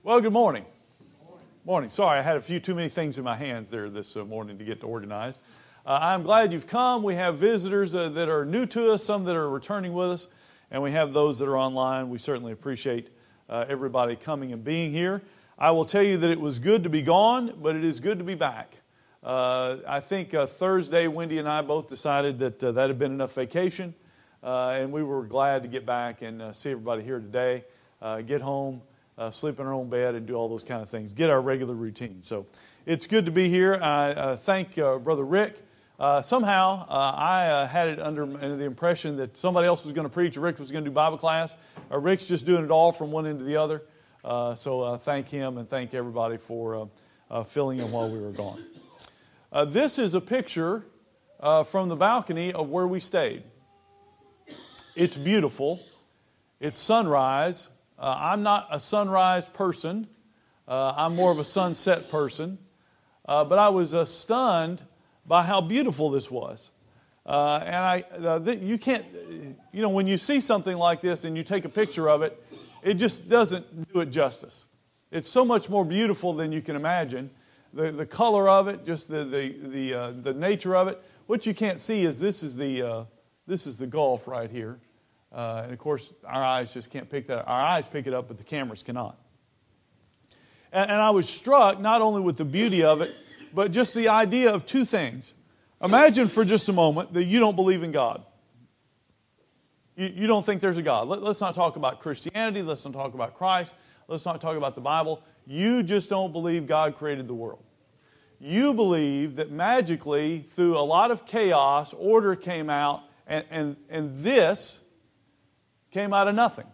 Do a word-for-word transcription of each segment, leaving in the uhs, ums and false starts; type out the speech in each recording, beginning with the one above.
Well, good morning. Morning. Sorry, I had a few too many things in my hands there this uh, morning to get to organize. Uh, I'm glad you've come. We have visitors uh, that are new to us, some that are returning with us, and we have those that are online. We certainly appreciate uh, everybody coming and being here. I will tell you that it was good to be gone, but it is good to be back. Uh, I think uh, Thursday, Wendy and I both decided that uh, that had been enough vacation, uh, and we were glad to get back and uh, see everybody here today, uh, get home, Uh, sleep in our own bed and do all those kind of things. Get our regular routine. So it's good to be here. I uh, thank uh, Brother Rick. Uh, somehow uh, I uh, had it under the impression that somebody else was going to preach or Rick was going to do Bible class. Uh, Rick's just doing it all from one end to the other. Uh, so uh, thank him and thank everybody for uh, uh, filling in while we were gone. Uh, this is a picture uh, from the balcony of where we stayed. It's beautiful. It's sunrise. Uh, I'm not a sunrise person. Uh, I'm more of a sunset person. Uh, but I was uh, stunned by how beautiful this was. Uh, and I, uh, th- you can't, you know, when you see something like this and you take a picture of it, it just doesn't do it justice. It's so much more beautiful than you can imagine. The the color of it, just the the the, uh, the nature of it. What you can't see is this is the uh, this is the Gulf right here. Uh, and, of course, our eyes just can't pick that up. Our eyes pick it up, but the cameras cannot. And, and I was struck not only with the beauty of it, but just the idea of two things. Imagine for just a moment that you don't believe in God. You, you don't think there's a God. Let, let's not talk about Christianity. Let's not talk about Christ. Let's not talk about the Bible. You just don't believe God created the world. You believe that magically, through a lot of chaos, order came out, and, and, and this came out of nothing.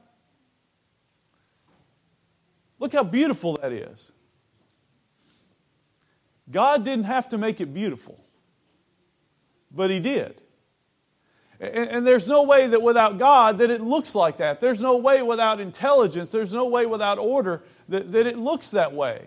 Look how beautiful that is. God didn't have to make it beautiful, but He did. And, and there's no way that without God that it looks like that. There's no way without intelligence. There's no way without order that, that it looks that way.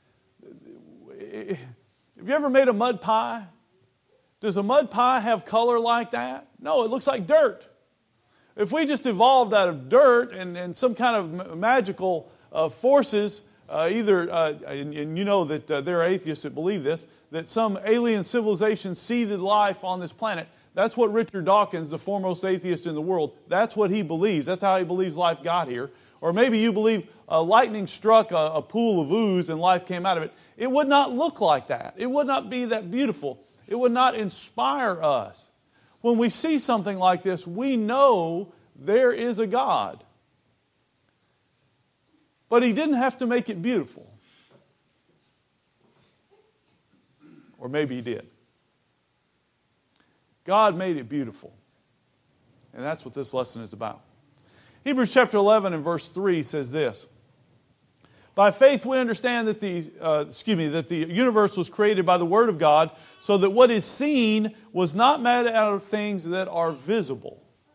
Have you ever made a mud pie? Does a mud pie have color like that? No, it looks like dirt. If we just evolved out of dirt and, and some kind of magical uh, forces, uh, either, uh, and, and you know that uh, there are atheists that believe this, that some alien civilization seeded life on this planet. That's what Richard Dawkins, the foremost atheist in the world, that's what he believes. That's how he believes life got here. Or maybe you believe uh, lightning struck a, a pool of ooze and life came out of it. It would not look like that. It would not be that beautiful. It would not inspire us. When we see something like this, we know there is a God. But He didn't have to make it beautiful. Or maybe He did. God made it beautiful. And that's what this lesson is about. Hebrews chapter eleven and verse three says this. By faith we understand that the uh, excuse me that the universe was created by the Word of God, so that what is seen was not made out of things that are visible.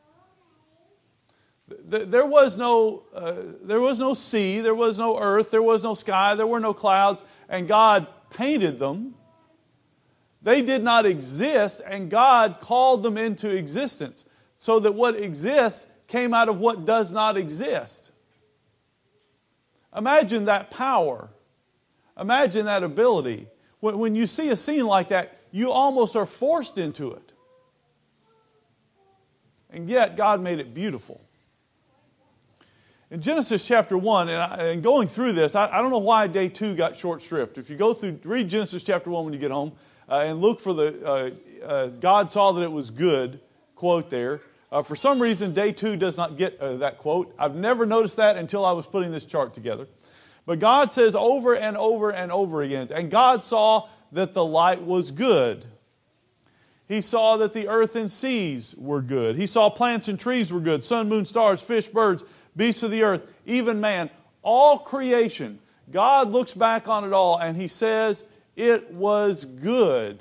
There was no uh, there was no sea, there was no earth, there was no sky, there were no clouds, and God painted them. They did not exist, and God called them into existence, so that what exists came out of what does not exist. Imagine that power. Imagine that ability. When, when you see a scene like that, you almost are forced into it. And yet, God made it beautiful. In Genesis chapter one, and, I, and going through this, I, I don't know why day two got short shrift. If you go through, read Genesis chapter one when you get home, uh, and look for the, uh, uh, God saw that it was good quote there. Uh, for some reason, day two does not get uh, that quote. I've never noticed that until I was putting this chart together. But God says over and over and over again, and God saw that the light was good. He saw that the earth and seas were good. He saw plants and trees were good. Sun, moon, stars, fish, birds, beasts of the earth, even man. All creation. God looks back on it all and He says it was good.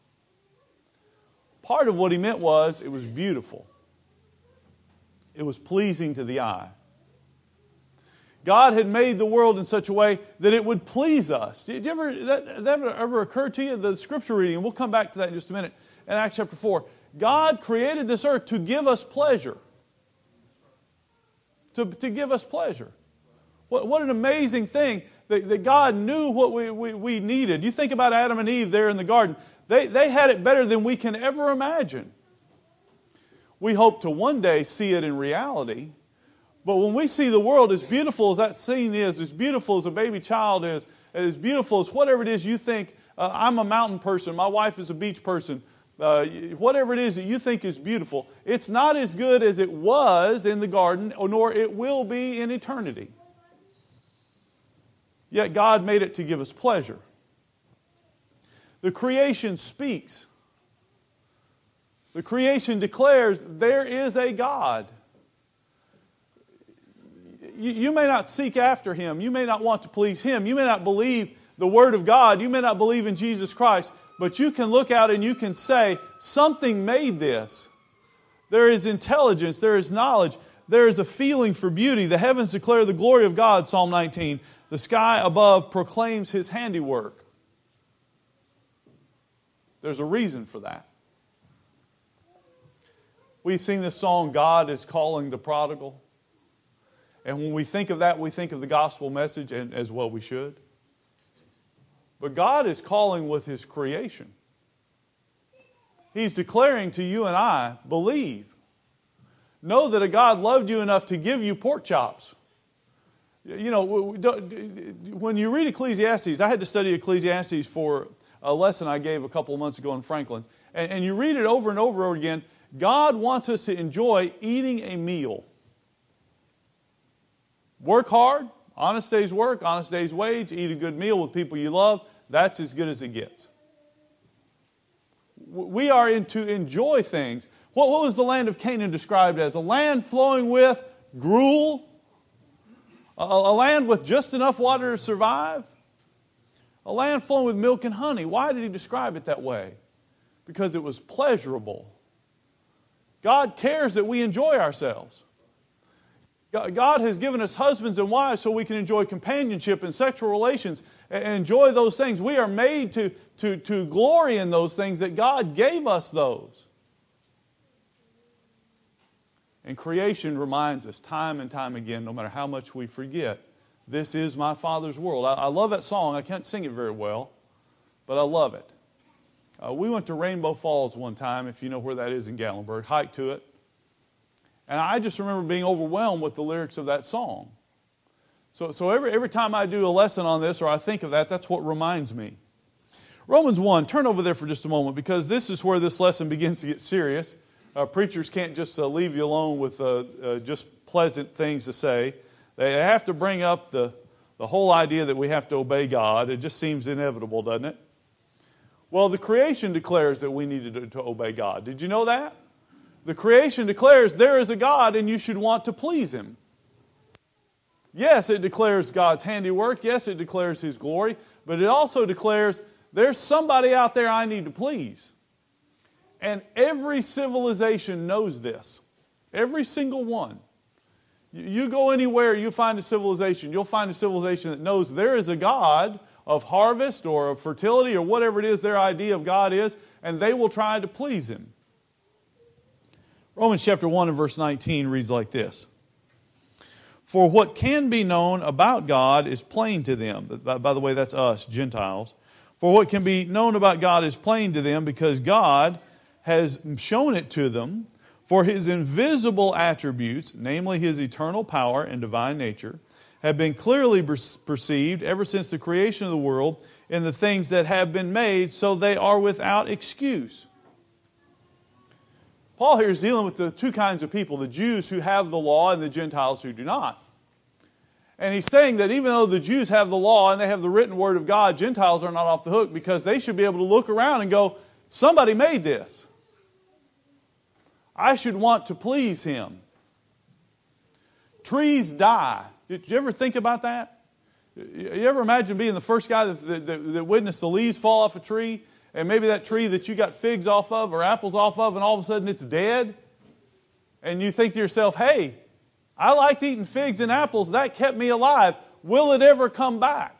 Part of what He meant was it was beautiful. It was pleasing to the eye. God had made the world in such a way that it would please us. Did you ever that, that ever occur to you? The scripture reading, and we'll come back to that in just a minute, in Acts chapter four. God created this earth to give us pleasure. To, to give us pleasure. What, what an amazing thing that, that God knew what we, we, we needed. You think about Adam and Eve there in the garden. They, they had it better than we can ever imagine. We hope to one day see it in reality. But when we see the world, as beautiful as that scene is, as beautiful as a baby child is, as beautiful as whatever it is you think, uh, I'm a mountain person, my wife is a beach person, uh, whatever it is that you think is beautiful, it's not as good as it was in the garden, nor it will be in eternity. Yet God made it to give us pleasure. The creation speaks. The creation declares there is a God. You, you may not seek after Him. You may not want to please Him. You may not believe the Word of God. You may not believe in Jesus Christ. But you can look out and you can say, something made this. There is intelligence. There is knowledge. There is a feeling for beauty. The heavens declare the glory of God, Psalm nineteen. The sky above proclaims His handiwork. There's a reason for that. We sing this song, God is calling the prodigal. And when we think of that, we think of the gospel message, and as well we should. But God is calling with His creation. He's declaring to you and I, believe. Know that a God loved you enough to give you pork chops. You know, when you read Ecclesiastes, I had to study Ecclesiastes for a lesson I gave a couple of months ago in Franklin. And, and you read it over and over again. God wants us to enjoy eating a meal. Work hard, honest day's work, honest day's wage, eat a good meal with people you love. That's as good as it gets. We are in to enjoy things. What, what was the land of Canaan described as? A land flowing with gruel? A, a land with just enough water to survive? A land flowing with milk and honey. Why did He describe it that way? Because it was pleasurable. God cares that we enjoy ourselves. God has given us husbands and wives so we can enjoy companionship and sexual relations and enjoy those things. We are made to, to, to glory in those things, that God gave us those. And creation reminds us time and time again, no matter how much we forget, this is my Father's world. I, I love that song. I can't sing it very well, but I love it. Uh, we went to Rainbow Falls one time, if you know where that is in Gatlinburg, hiked to it. And I just remember being overwhelmed with the lyrics of that song. So, so every, every time I do a lesson on this or I think of that, that's what reminds me. Romans one, turn over there for just a moment, because this is where this lesson begins to get serious. Uh, preachers can't just uh, leave you alone with uh, uh, just pleasant things to say. They have to bring up the, the whole idea that we have to obey God. It just seems inevitable, doesn't it? Well, the creation declares that we need to, to obey God. Did you know that? The creation declares there is a God and you should want to please Him. Yes, it declares God's handiwork. Yes, it declares His glory. But it also declares there's somebody out there I need to please. And every civilization knows this. Every single one. You go anywhere, you find a civilization. You'll find a civilization that knows there is a God of harvest or of fertility or whatever it is their idea of God is, and they will try to please Him. Romans chapter one and verse nineteen reads like this. For what can be known about God is plain to them. By, by the way, that's us, Gentiles. For what can be known about God is plain to them, because God has shown it to them. For His invisible attributes, namely His eternal power and divine nature, have been clearly perceived ever since the creation of the world in the things that have been made, so they are without excuse. Paul here is dealing with the two kinds of people, the Jews who have the law and the Gentiles who do not. And he's saying that even though the Jews have the law and they have the written word of God, Gentiles are not off the hook, because they should be able to look around and go, somebody made this. I should want to please Him. Trees die. Did you ever think about that? You ever imagine being the first guy that, that, that witnessed the leaves fall off a tree? And maybe that tree that you got figs off of or apples off of, and all of a sudden it's dead. And you think to yourself, hey, I liked eating figs and apples. That kept me alive. Will it ever come back?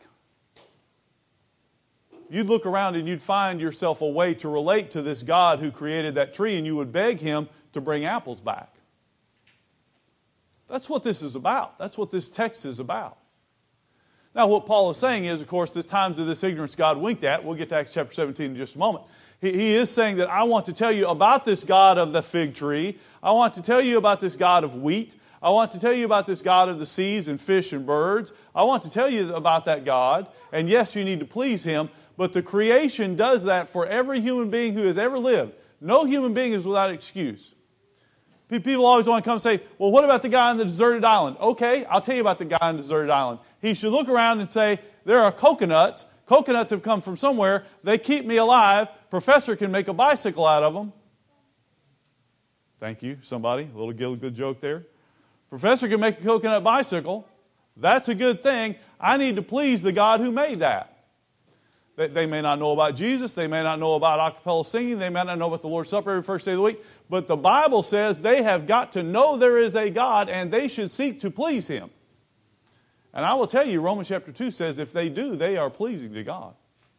You'd look around and you'd find yourself a way to relate to this God who created that tree, and you would beg Him to bring apples back. That's what this is about. That's what this text is about. Now, what Paul is saying is, of course, the times of this ignorance God winked at. We'll get to Acts chapter seventeen in just a moment. He, he is saying that I want to tell you about this God of the fig tree. I want to tell you about this God of wheat. I want to tell you about this God of the seas and fish and birds. I want to tell you about that God. And yes, you need to please Him. But the creation does that for every human being who has ever lived. No human being is without excuse. People always want to come and say, well, what about the guy on the deserted island? Okay, I'll tell you about the guy on the deserted island. He should look around and say, there are coconuts. Coconuts have come from somewhere. They keep me alive. Professor can make a bicycle out of them. Thank you, somebody. A little good joke there. Professor can make a coconut bicycle. That's a good thing. I need to please the God who made that. They may not know about Jesus. They may not know about a cappella singing. They may not know about the Lord's Supper every first day of the week. But the Bible says they have got to know there is a God and they should seek to please Him. And I will tell you, Romans chapter two says if they do, they are pleasing to God.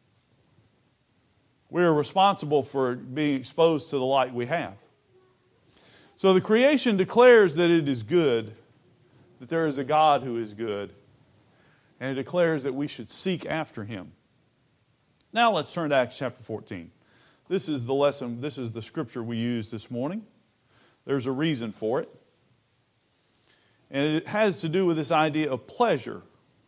We are responsible for being exposed to the light we have. So the creation declares that it is good, that there is a God who is good, and it declares that we should seek after Him. Now let's turn to Acts chapter fourteen. This is the lesson, this is the scripture we used this morning. There's a reason for it. And it has to do with this idea of pleasure.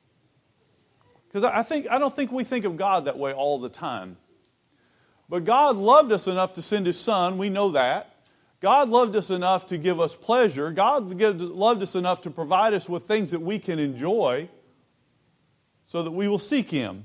Because I think I don't think we think of God that way all the time. But God loved us enough to send His Son, we know that. God loved us enough to give us pleasure. God loved us enough to provide us with things that we can enjoy so that we will seek Him.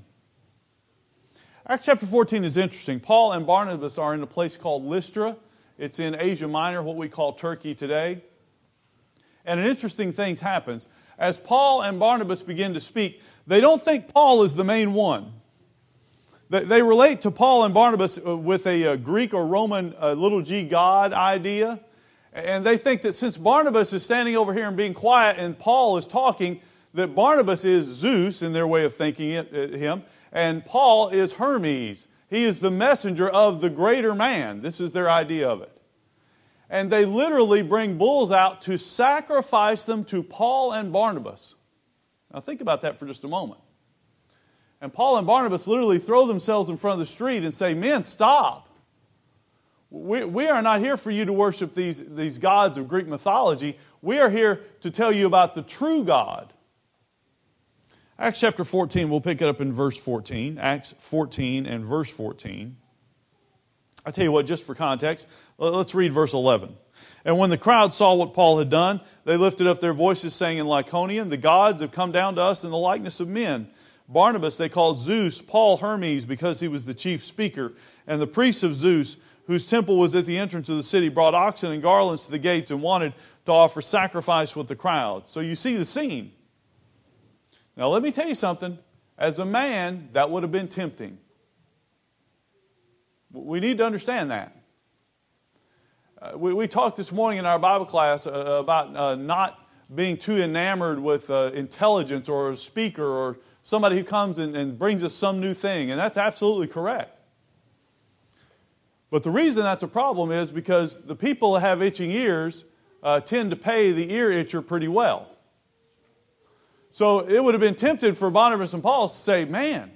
Acts chapter fourteen is interesting. Paul and Barnabas are in a place called Lystra. It's in Asia Minor, what we call Turkey today. And an interesting thing happens. As Paul and Barnabas begin to speak, they don't think Paul is the main one. They, they relate to Paul and Barnabas with a, a Greek or Roman uh, little g God idea. And they think that since Barnabas is standing over here and being quiet and Paul is talking, that Barnabas is Zeus in their way of thinking it, uh, him. And Paul is Hermes. He is the messenger of the greater man. This is their idea of it. And they literally bring bulls out to sacrifice them to Paul and Barnabas. Now think about that for just a moment. And Paul and Barnabas literally throw themselves in front of the street and say, men, stop. We, we are not here for you to worship these, these gods of Greek mythology. We are here to tell you about the true God. Acts chapter fourteen, we'll pick it up in verse fourteen. Acts fourteen and verse fourteen. I tell you what, just for context, let's read verse eleven. And when the crowd saw what Paul had done, they lifted up their voices, saying in Lycaonian, the gods have come down to us in the likeness of men. Barnabas they called Zeus, Paul Hermes, because he was the chief speaker. And the priests of Zeus, whose temple was at the entrance of the city, brought oxen and garlands to the gates and wanted to offer sacrifice with the crowd. So you see the scene. Now let me tell you something. As a man, that would have been tempting. We need to understand that. Uh, we, we talked this morning in our Bible class uh, about uh, not being too enamored with uh, intelligence or a speaker or somebody who comes and, and brings us some new thing. And that's absolutely correct. But the reason that's a problem is because the people that have itching ears uh, tend to pay the ear itcher pretty well. So it would have been tempted for Barnabas and Paul to say, man,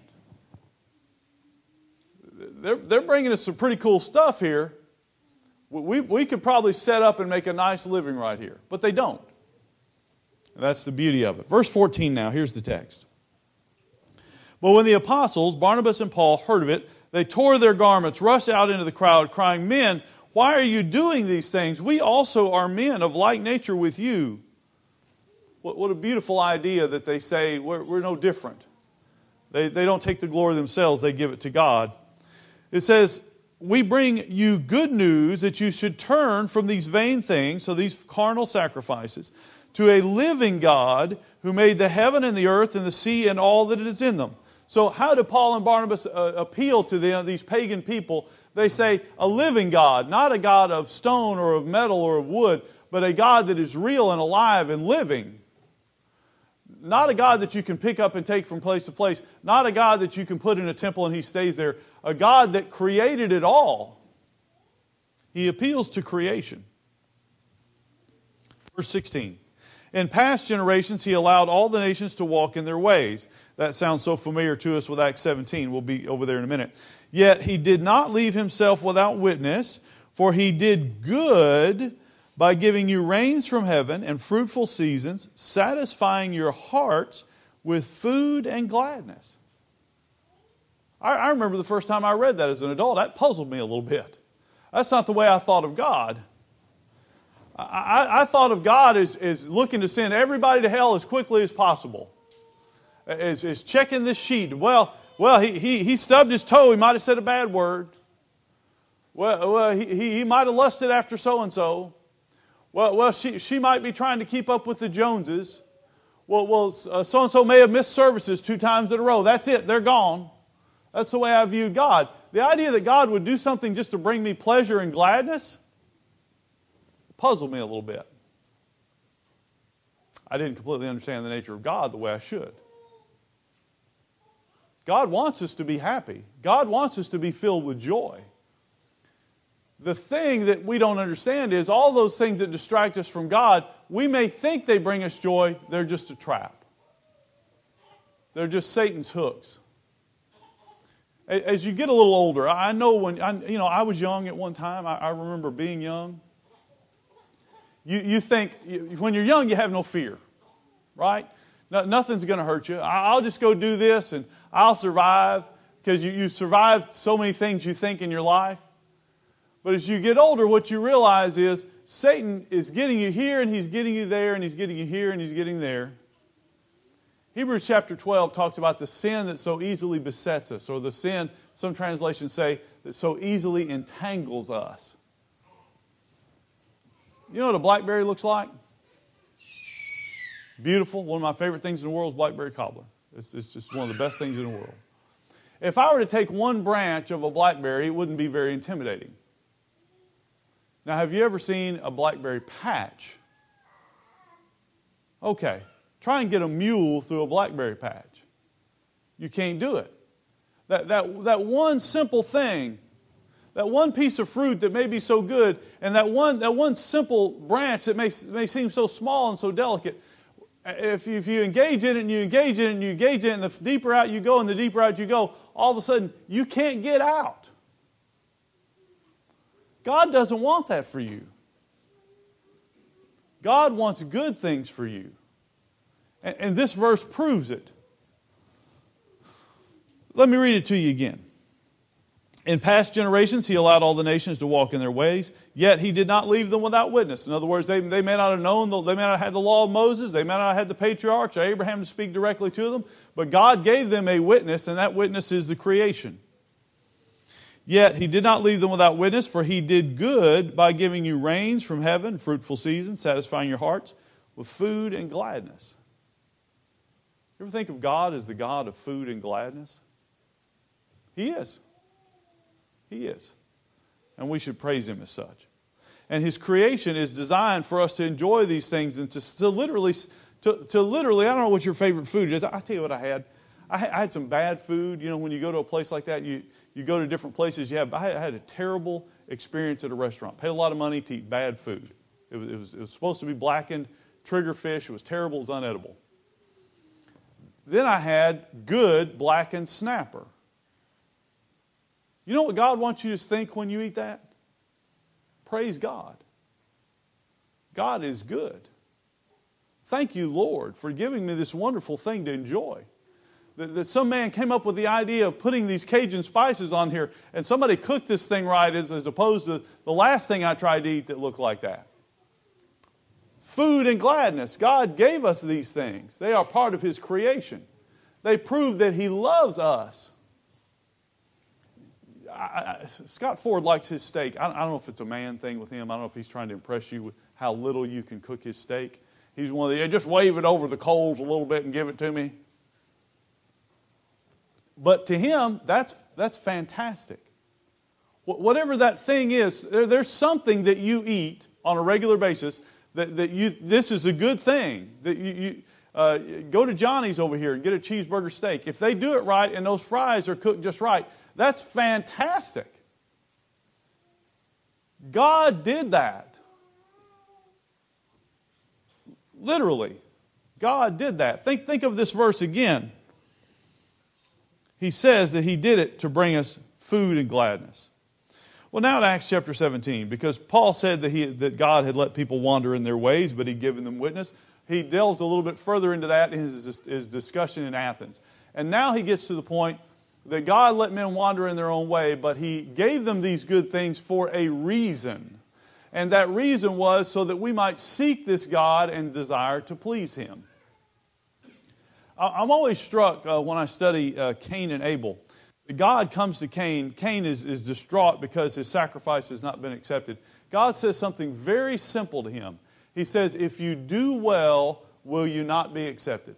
they're, they're bringing us some pretty cool stuff here. We, we could probably set up and make a nice living right here. But they don't. And that's the beauty of it. Verse fourteen now, here's the text. But when the apostles, Barnabas and Paul, heard of it, they tore their garments, rushed out into the crowd, crying, men, why are you doing these things? We also are men of like nature with you. What, what a beautiful idea that they say we're, we're no different. They, they don't take the glory themselves, they give it to God. It says, we bring you good news that you should turn from these vain things, so these carnal sacrifices, to a living God who made the heaven and the earth and the sea and all that is in them. So how do Paul and Barnabas uh, appeal to them, these pagan people? They say a living God, not a God of stone or of metal or of wood, but a God that is real and alive and living. Not a God that you can pick up and take from place to place. Not a God that you can put in a temple and He stays there. A God that created it all. He appeals to creation. Verse sixteen. In past generations, he allowed all the nations to walk in their ways. That sounds so familiar to us with Acts seventeen. We'll be over there in a minute. Yet he did not leave himself without witness, for he did good by giving you rains from heaven and fruitful seasons, satisfying your hearts with food and gladness. I, I remember the first time I read that as an adult. That puzzled me a little bit. That's not the way I thought of God. I, I, I thought of God as, as looking to send everybody to hell as quickly as possible. As, as checking this sheet. Well, well, he, he, he stubbed his toe. He might have said a bad word. Well, well he, he, he might have lusted after so-and-so. Well, well, she, she might be trying to keep up with the Joneses. Well, well, uh, so-and-so may have missed services two times in a row. That's it. They're gone. That's the way I viewed God. The idea that God would do something just to bring me pleasure and gladness puzzled me a little bit. I didn't completely understand the nature of God the way I should. God wants us to be happy. God wants us to be filled with joy. The thing that we don't understand is all those things that distract us from God, we may think they bring us joy, they're just a trap. They're just Satan's hooks. As you get a little older, I know when, I, you know, I was young at one time. I, I remember being young. You, you think, when you're young, you have no fear, right? No, nothing's going to hurt you. I'll just go do this and I'll survive, because you, you've survived so many things you think in your life. But as you get older, what you realize is Satan is getting you here and he's getting you there and he's getting you here and he's getting there. Hebrews chapter twelve talks about the sin that so easily besets us, or the sin, some translations say, that so easily entangles us. You know what a blackberry looks like? Beautiful. One of my favorite things in the world is blackberry cobbler. It's, it's just one of the best things in the world. If I were to take one branch of a blackberry, it wouldn't be very intimidating. Now, have you ever seen a blackberry patch? Okay. Try and get a mule through a blackberry patch. You can't do it. That, that, that one simple thing, that one piece of fruit that may be so good, and that one, that one simple branch that may, may seem so small and so delicate, if you, if you engage in it and you engage in it and you engage in it, and the deeper out you go and the deeper out you go, all of a sudden you can't get out. God doesn't want that for you. God wants good things for you. And, and this verse proves it. Let me read it to you again. In past generations, he allowed all the nations to walk in their ways, yet he did not leave them without witness. In other words, they, they may not have known, they may not have had the law of Moses, they may not have had the patriarchs or Abraham to speak directly to them, but God gave them a witness, and that witness is the creation. Yet he did not leave them without witness, for he did good by giving you rains from heaven, fruitful seasons, satisfying your hearts with food and gladness. You ever think of God as the God of food and gladness? He is. He is. And we should praise him as such. And his creation is designed for us to enjoy these things and to, to literally, to, to literally, I don't know what your favorite food is. I'll tell you what I had. I had some bad food. You know, when you go to a place like that, you, you go to different places. You have, I had a terrible experience at a restaurant. Paid a lot of money to eat bad food. It was, it was, it was supposed to be blackened trigger fish. It was terrible. It was unedible. Then I had good blackened snapper. You know what God wants you to think when you eat that? Praise God. God is good. Thank you, Lord, for giving me this wonderful thing to enjoy. That, that some man came up with the idea of putting these Cajun spices on here, and somebody cooked this thing right as, as opposed to the last thing I tried to eat that looked like that. Food and gladness. God gave us these things. They are part of his creation. They prove that he loves us. I, I, Scott Ford likes his steak. I, I don't know if it's a man thing with him. I don't know if he's trying to impress you with how little you can cook his steak. He's one of the, yeah, just wave it over the coals a little bit and give it to me. But to him, that's that's fantastic. Whatever that thing is, there, there's something that you eat on a regular basis that, that you, this is a good thing. That you, you uh, go to Johnny's over here and get a cheeseburger steak. If they do it right and those fries are cooked just right, that's fantastic. God did that. Literally. God did that. Think, think of this verse again. He says that He did it to bring us food and gladness. Well, now to Acts chapter seventeen, because Paul said that he that God had let people wander in their ways, but He'd given them witness. He delves a little bit further into that in his, his discussion in Athens. And now he gets to the point that God let men wander in their own way, but He gave them these good things for a reason. And that reason was so that we might seek this God and desire to please Him. I'm always struck uh, when I study uh, Cain and Abel. God comes to Cain. Cain is, is distraught because his sacrifice has not been accepted. God says something very simple to him. He says, if you do well, will you not be accepted?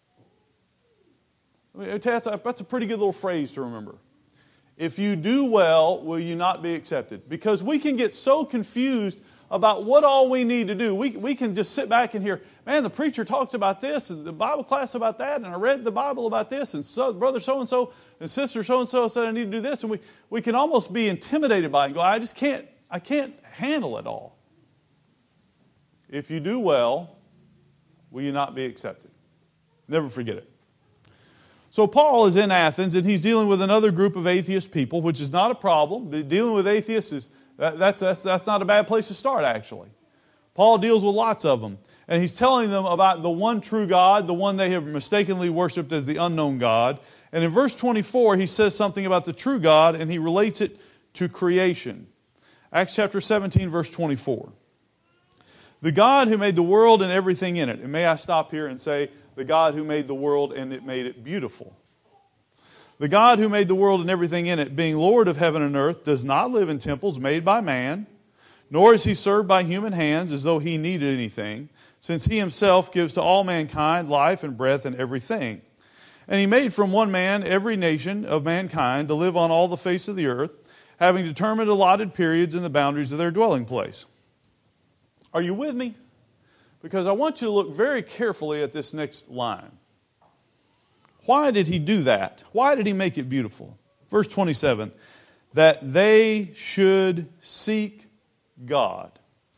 I mean, that's a, that's a pretty good little phrase to remember. If you do well, will you not be accepted? Because we can get so confused about what all we need to do. We, we can just sit back and hear, man, the preacher talks about this, and the Bible class about that, and I read the Bible about this, and so brother so-and-so and sister so-and-so said I need to do this, and we, we can almost be intimidated by it and go, I just can't, I can't handle it all. If you do well, will you not be accepted? Never forget it. So Paul is in Athens, and he's dealing with another group of atheist people, which is not a problem. Dealing with atheists is that, that's, that's that's not a bad place to start, actually. Paul deals with lots of them, and he's telling them about the one true God, the one they have mistakenly worshipped as the unknown God. And in verse twenty-four, he says something about the true God, and he relates it to creation. Acts chapter seventeen, verse twenty-four. The God who made the world and everything in it. And may I stop here and say, the God who made the world and it made it beautiful. The God who made the world and everything in it, being Lord of heaven and earth, does not live in temples made by man, nor is He served by human hands as though He needed anything, since He Himself gives to all mankind life and breath and everything. And He made from one man every nation of mankind to live on all the face of the earth, having determined allotted periods and the boundaries of their dwelling place. Are you with me? Because I want you to look very carefully at this next line. Why did He do that? Why did He make it beautiful? Verse twenty-seven, that they should seek God.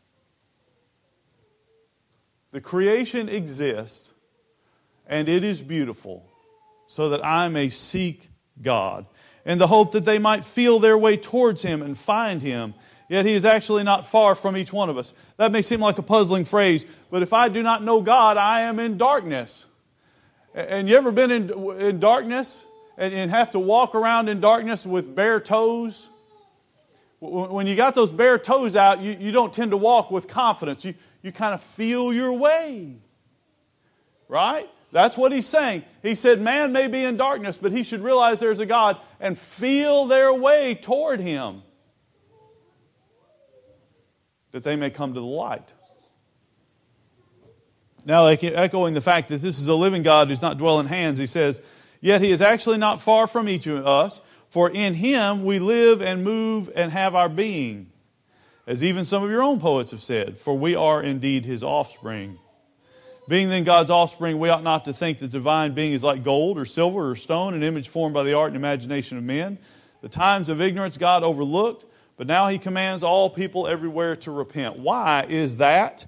The creation exists, and it is beautiful, so that I may seek God, in the hope that they might feel their way towards Him and find Him. Yet He is actually not far from each one of us. That may seem like a puzzling phrase, but if I do not know God, I am in darkness. And you ever been in, in darkness and, and have to walk around in darkness with bare toes? When you got those bare toes out, you, you don't tend to walk with confidence. You, you kind of feel your way. Right? That's what He's saying. He said man may be in darkness, but he should realize there's a God and feel their way toward Him, that they may come to the light. Now, echoing the fact that this is a living God who's not dwell in hands, he says, yet He is actually not far from each of us, for in Him we live and move and have our being. As even some of your own poets have said, for we are indeed His offspring. Being then God's offspring, we ought not to think that the divine being is like gold or silver or stone, an image formed by the art and imagination of men. The times of ignorance God overlooked, but now He commands all people everywhere to repent. Why is that?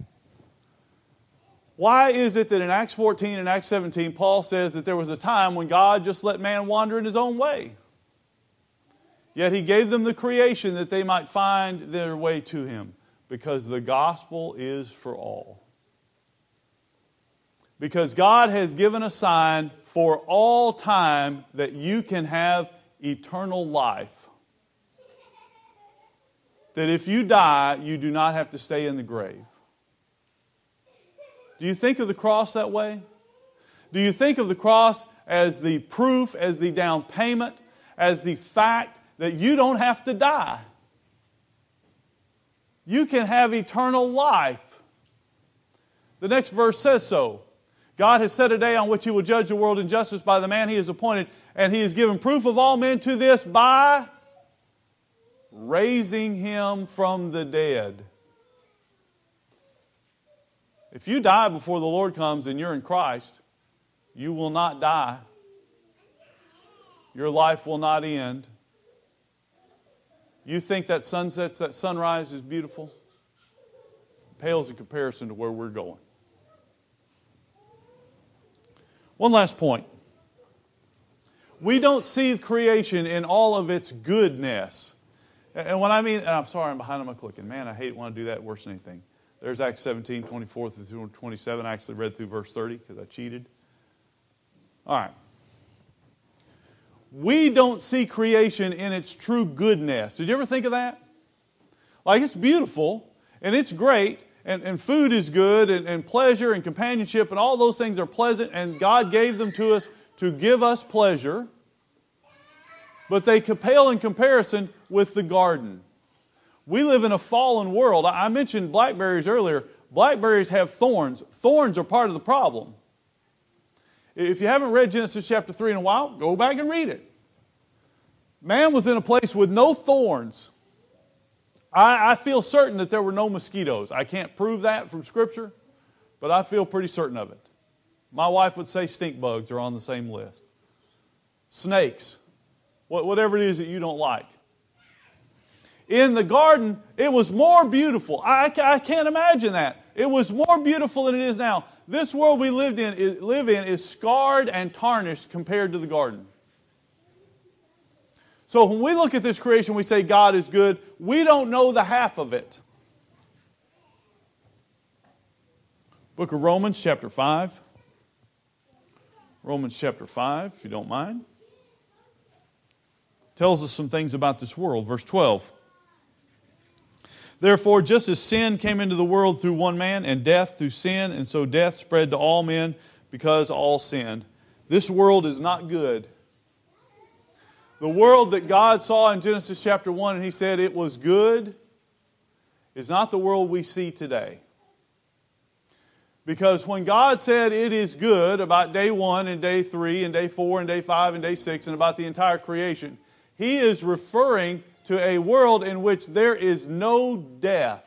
Why is it that in Acts fourteen and Acts seventeen, Paul says that there was a time when God just let man wander in his own way? Yet He gave them the creation that they might find their way to Him, because the gospel is for all. Because God has given a sign for all time that you can have eternal life. That if you die, you do not have to stay in the grave. Do you think of the cross that way? Do you think of the cross as the proof, as the down payment, as the fact that you don't have to die? You can have eternal life. The next verse says so. God has set a day on which He will judge the world in justice by the man He has appointed, and He has given proof of all men to this by raising Him from the dead. If you die before the Lord comes and you're in Christ, you will not die. Your life will not end. You think that sunsets, that sunrise is beautiful? It pales in comparison to where we're going. One last point. We don't see creation in all of its goodness. And when I mean, and I'm sorry, I'm behind on my clicking. Man, I hate it when I do that worse than anything. There's Acts seventeen, twenty-four through twenty-seven. I actually read through verse thirty because I cheated. All right. We don't see creation in its true goodness. Did you ever think of that? Like, it's beautiful, and it's great, and, and food is good, and, and pleasure and companionship, and all those things are pleasant, and God gave them to us to give us pleasure. But they pale in comparison with the garden. We live in a fallen world. I mentioned blackberries earlier. Blackberries have thorns. Thorns are part of the problem. If you haven't read Genesis chapter three in a while, go back and read it. Man was in a place with no thorns. I, I feel certain that there were no mosquitoes. I can't prove that from Scripture, but I feel pretty certain of it. My wife would say stink bugs are on the same list. Snakes. Whatever it is that you don't like. In the garden, it was more beautiful. I, I can't imagine that. It was more beautiful than it is now. This world we lived in, is, live in is scarred and tarnished compared to the garden. So when we look at this creation, we say God is good. We don't know the half of it. Book of Romans, chapter five. Romans chapter five, if you don't mind. Tells us some things about this world. Verse twelve. Therefore, just as sin came into the world through one man, and death through sin, and so death spread to all men because all sinned. This world is not good. The world that God saw in Genesis chapter one, and He said it was good, is not the world we see today. Because when God said it is good about day one and day three and day four and day five and day six and about the entire creation, He is referring to a world in which there is no death.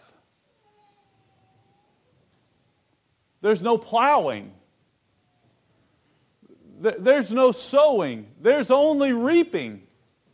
There's no plowing. There's no sowing. There's only reaping.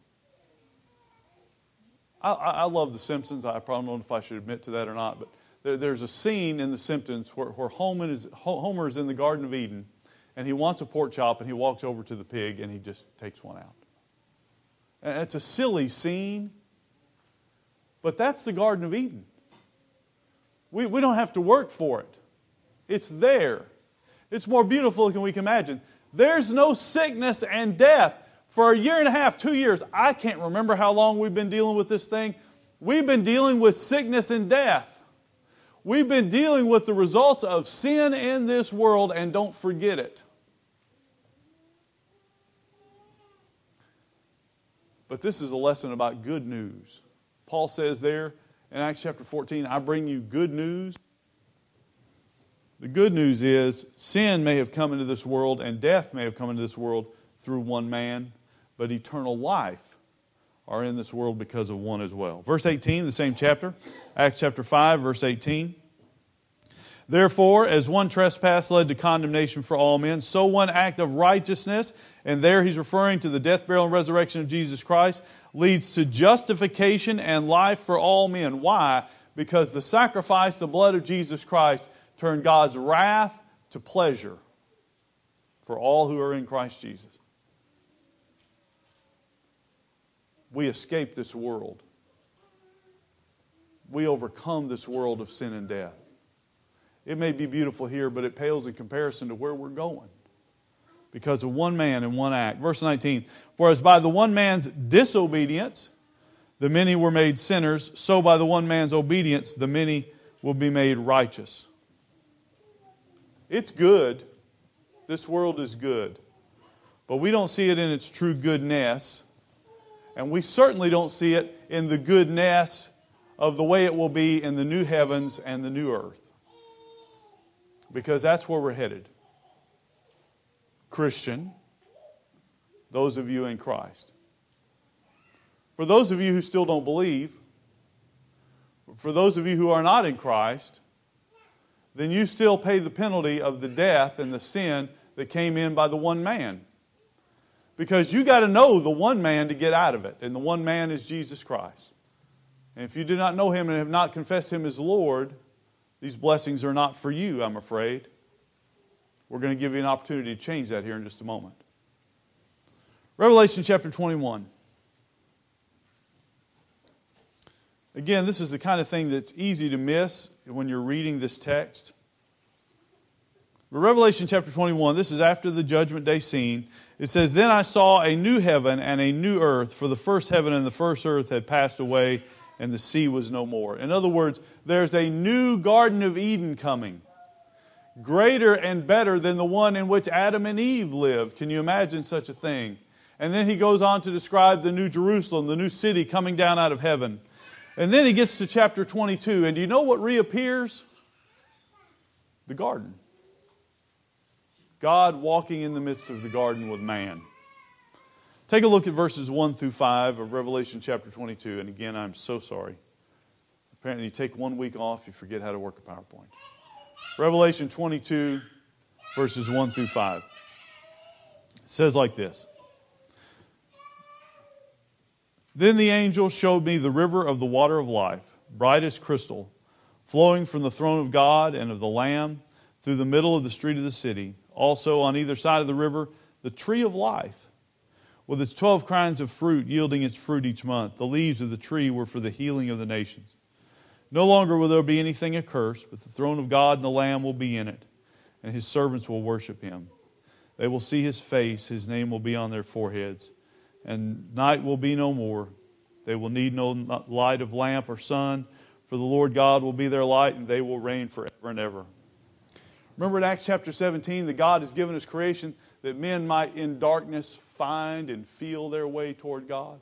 I, I love The Simpsons. I probably don't know if I should admit to that or not, but there, there's a scene in The Simpsons where, where Homer is, Homer is in the Garden of Eden, and he wants a pork chop, and he walks over to the pig, and he just takes one out. And it's a silly scene, but that's the Garden of Eden. We, we don't have to work for it. It's there. It's more beautiful than we can imagine. There's no sickness and death. For a year and a half, two years, I can't remember how long we've been dealing with this thing. We've been dealing with sickness and death. We've been dealing with the results of sin in this world, and don't forget it. But this is a lesson about good news. Paul says there in Acts chapter fourteen, I bring you good news. The good news is sin may have come into this world and death may have come into this world through one man, but eternal life are in this world because of one as well. Verse eighteen, the same chapter, Acts chapter five, verse eighteen. Therefore, as one trespass led to condemnation for all men, so one act of righteousness, and there he's referring to the death, burial, and resurrection of Jesus Christ, leads to justification and life for all men. Why? Because the sacrifice, the blood of Jesus Christ, turned God's wrath to pleasure for all who are in Christ Jesus. We escape this world. We overcome this world of sin and death. It may be beautiful here, but it pales in comparison to where we're going. Because of one man and one act. Verse nineteen, for as by the one man's disobedience the many were made sinners, so by the one man's obedience the many will be made righteous. It's good. This world is good. But we don't see it in its true goodness. And we certainly don't see it in the goodness of the way it will be in the new heavens and the new earth. Because that's where we're headed. Christian, those of you in Christ. For those of you who still don't believe, for those of you who are not in Christ, then you still pay the penalty of the death and the sin that came in by the one man. Because you got to know the one man to get out of it. And the one man is Jesus Christ. And if you do not know Him and have not confessed Him as Lord, these blessings are not for you, I'm afraid. We're going to give you an opportunity to change that here in just a moment. Revelation chapter twenty-one. Again, this is the kind of thing that's easy to miss when you're reading this text. But Revelation chapter twenty-one, this is after the judgment day scene. It says, "Then I saw a new heaven and a new earth, for the first heaven and the first earth had passed away, and the sea was no more." In other words, there's a new Garden of Eden coming, greater and better than the one in which Adam and Eve lived. Can you imagine such a thing? And then he goes on to describe the new Jerusalem, the new city coming down out of heaven. And then he gets to chapter twenty-two, and do you know what reappears? The garden. God walking in the midst of the garden with man. Take a look at verses one through five of Revelation chapter twenty-two. And again, I'm so sorry. Apparently you take one week off, you forget how to work a PowerPoint. Revelation twenty-two, verses one through five. It says like this. "Then the angel showed me the river of the water of life, bright as crystal, flowing from the throne of God and of the Lamb through the middle of the street of the city. Also on either side of the river, the tree of life, with its twelve kinds of fruit, yielding its fruit each month. The leaves of the tree were for the healing of the nations. No longer will there be anything accursed, but the throne of God and the Lamb will be in it, and his servants will worship him. They will see his face, his name will be on their foreheads, and night will be no more. They will need no light of lamp or sun, for the Lord God will be their light, and they will reign forever and ever." Remember in Acts chapter seventeen that God has given us creation that men might in darkness find and feel their way toward God?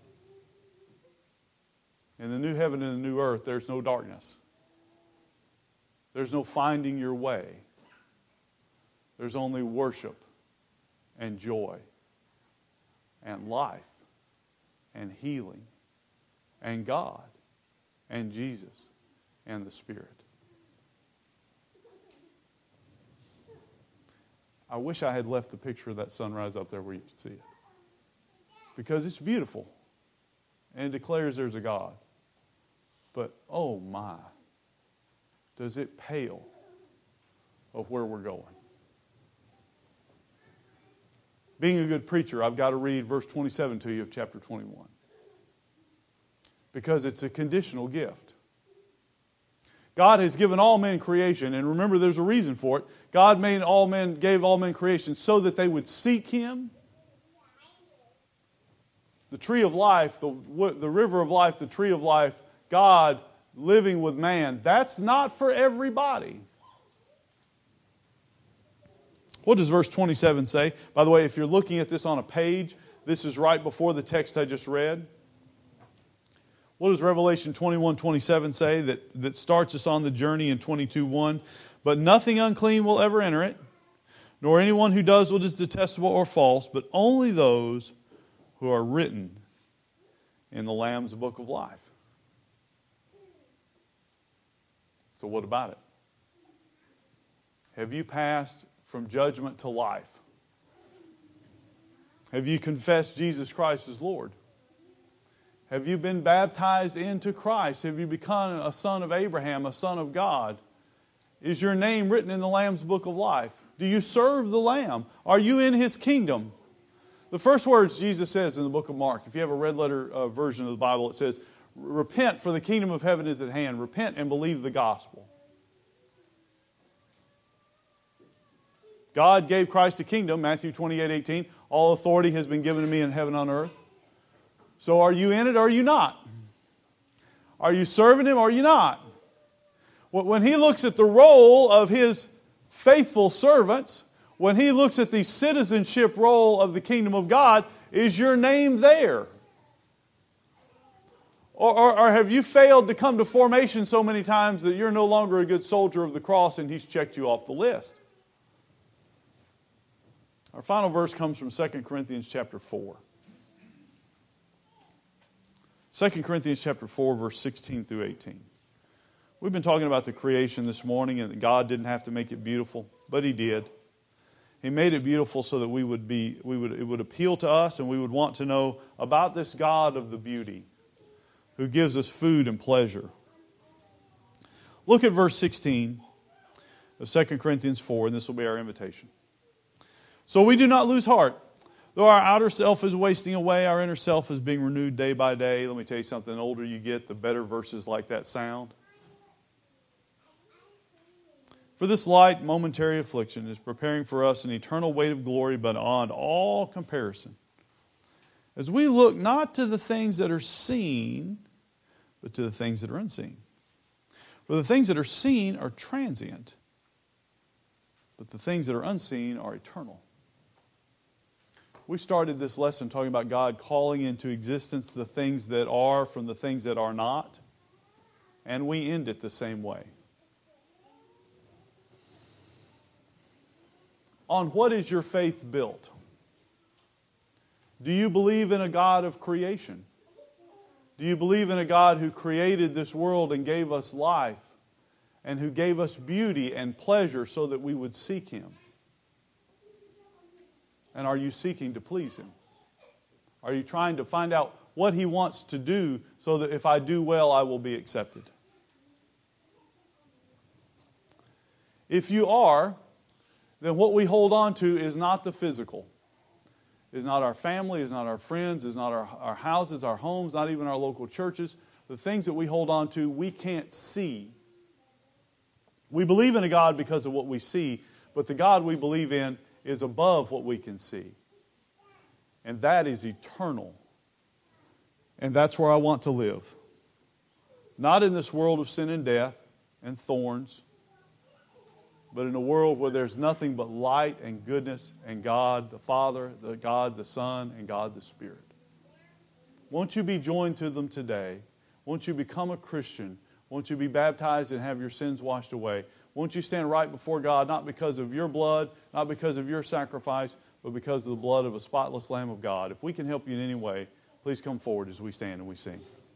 In the new heaven and the new earth, there's no darkness. There's no finding your way. There's only worship and joy and life and healing and God and Jesus and the Spirit. I wish I had left the picture of that sunrise up there where you could see it. Because it's beautiful. And it declares there's a God. But, oh my, does it pale of where we're going. Being a good preacher, I've got to read verse twenty-seven to you of chapter twenty-one. Because it's a conditional gift. God has given all men creation, and remember there's a reason for it. God made all men, gave all men creation so that they would seek Him. The tree of life, the, the river of life, the tree of life, God living with man, that's not for everybody. What does verse twenty-seven say? By the way, if you're looking at this on a page, this is right before the text I just read. What does Revelation twenty-one twenty-seven say that, that starts us on the journey in twenty-two one? "But nothing unclean will ever enter it, nor anyone who does what is detestable or false, but only those who are written in the Lamb's book of life." So what about it? Have you passed from judgment to life? Have you confessed Jesus Christ as Lord? Have you been baptized into Christ? Have you become a son of Abraham, a son of God? Is your name written in the Lamb's book of life? Do you serve the Lamb? Are you in His kingdom? The first words Jesus says in the book of Mark, if you have a red letter uh, version of the Bible, it says, "Repent, for the kingdom of heaven is at hand. Repent and believe the gospel." God gave Christ a kingdom, Matthew twenty-eight eighteen. "All authority has been given to me in heaven and on earth." So are you in it or are you not? Are you serving Him or are you not? When He looks at the role of His faithful servants, when He looks at the citizenship role of the kingdom of God, is your name there? Or, or, or have you failed to come to formation so many times that you're no longer a good soldier of the cross and He's checked you off the list? Our final verse comes from Second Corinthians chapter four. Second Corinthians chapter four, verse sixteen through eighteen. We've been talking about the creation this morning and that God didn't have to make it beautiful, but He did. He made it beautiful so that we would be, we would, it would appeal to us and we would want to know about this God of the beauty who gives us food and pleasure. Look at verse sixteen of Second Corinthians four, and this will be our invitation. So we do not lose heart. Though our outer self is wasting away, our inner self is being renewed day by day. Let me tell you something, the older you get, the better verses like that sound. For this light, momentary affliction is preparing for us an eternal weight of glory beyond all comparison. As we look not to the things that are seen, but to the things that are unseen. For the things that are seen are transient, but the things that are unseen are eternal. We started this lesson talking about God calling into existence the things that are from the things that are not, and we end it the same way. On what is your faith built? Do you believe in a God of creation? Do you believe in a God who created this world and gave us life and who gave us beauty and pleasure so that we would seek Him? And are you seeking to please Him? Are you trying to find out what He wants to do so that if I do well, I will be accepted? If you are, then what we hold on to is not the physical. Is not our family, is not our friends, is not our, our houses, our homes, not even our local churches. The things that we hold on to, we can't see. We believe in a God because of what we see, but the God we believe in is above what we can see. And that is eternal. And that's where I want to live. Not in this world of sin and death and thorns, but in a world where there's nothing but light and goodness and God the Father, the God the Son, and God the Spirit. Won't you be joined to them today? Won't you become a Christian? Won't you be baptized and have your sins washed away? Won't you stand right before God, not because of your blood, not because of your sacrifice, but because of the blood of a spotless Lamb of God? If we can help you in any way, please come forward as we stand and we sing.